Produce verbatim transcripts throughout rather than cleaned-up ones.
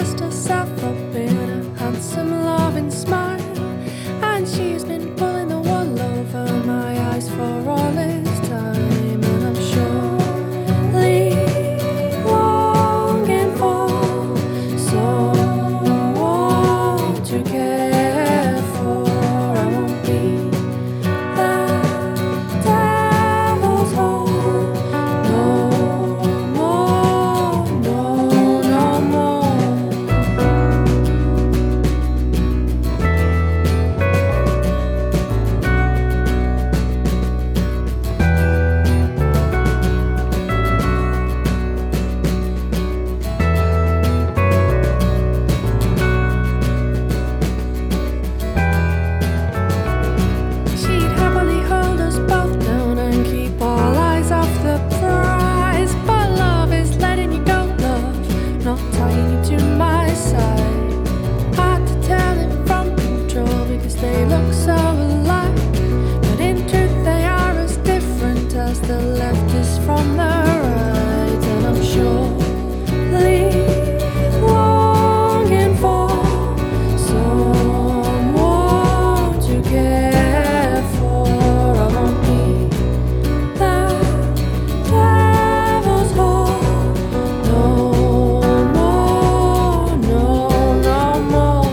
dressed herself up in a handsome, loving smile, and she's been pulling the wool over my eyes for all this time. And I'm surely longing for someone to care for. I won't be that devil's hole no more, no, no more. She'd happily hold us both down and keep all eyes off the prize. But love is letting you go, love, not tying you to my side. Hard to tell it from control because they look so alike, but in truth they are as different as the left is from the right. And I'm surely longing for someone to care for. I won't be that devil's hole no more, no, no more.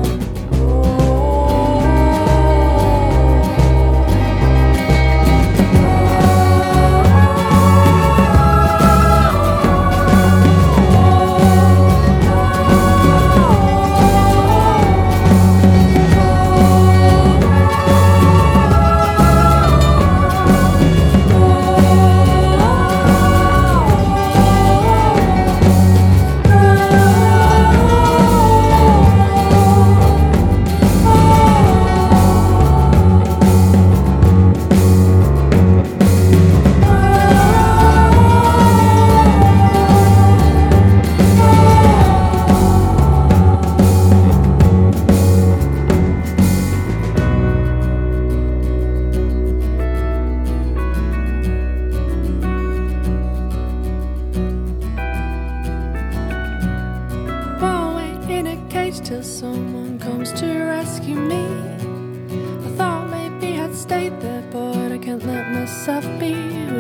Won't wait in a cage till someone comes to rescue me. I thought maybe I'd stayed there, but I can't let myself be